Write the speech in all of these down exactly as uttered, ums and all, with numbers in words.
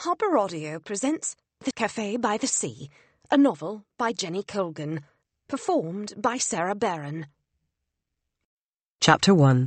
Harbour Audio presents The Cafe by the Sea, a novel by Jenny Colgan, performed by Sarah Barron. Chapter one.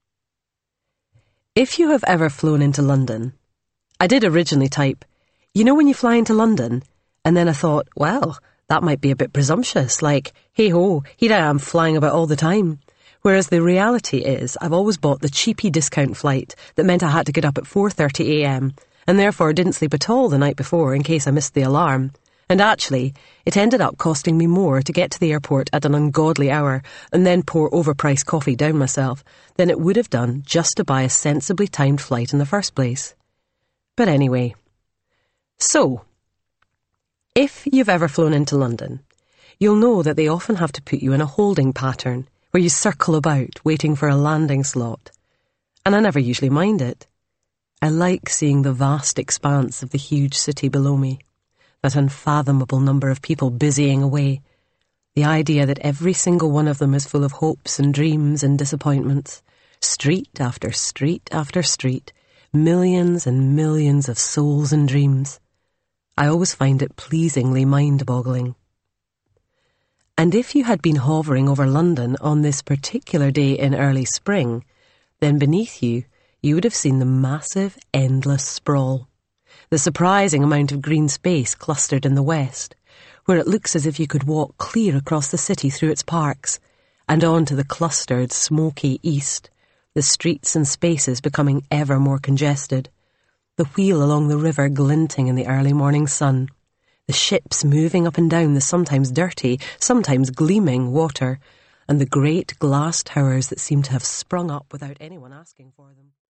If you have ever flown into London, I did originally type, you know when you fly into London, and then I thought, well, that might be a bit presumptuous, like, hey-ho, here I am flying about all the time. Whereas the reality is, I've always bought the cheapy discount flight that meant I had to get up at four thirty a m, and therefore didn't sleep at all the night before in case I missed the alarm. And actually, it ended up costing me more to get to the airport at an ungodly hour and then pour overpriced coffee down myself than it would have done just to buy a sensibly timed flight in the first place. But anyway. So, if you've ever flown into London, you'll know that they often have to put you in a holding pattern where you circle about waiting for a landing slot. And I never usually mind it. I like seeing the vast expanse of the huge city below me, that unfathomable number of people busying away, the idea that every single one of them is full of hopes and dreams and disappointments, street after street after street, millions and millions of souls and dreams. I always find it pleasingly mind-boggling. And if you had been hovering over London on this particular day in early spring, then beneath you, you would have seen the massive, endless sprawl, the surprising amount of green space clustered in the west, where it looks as if you could walk clear across the city through its parks, and on to the clustered, smoky east, the streets and spaces becoming ever more congested, the wheel along the river glinting in the early morning sun, the ships moving up and down the sometimes dirty, sometimes gleaming water, and the great glass towers that seem to have sprung up without anyone asking for them.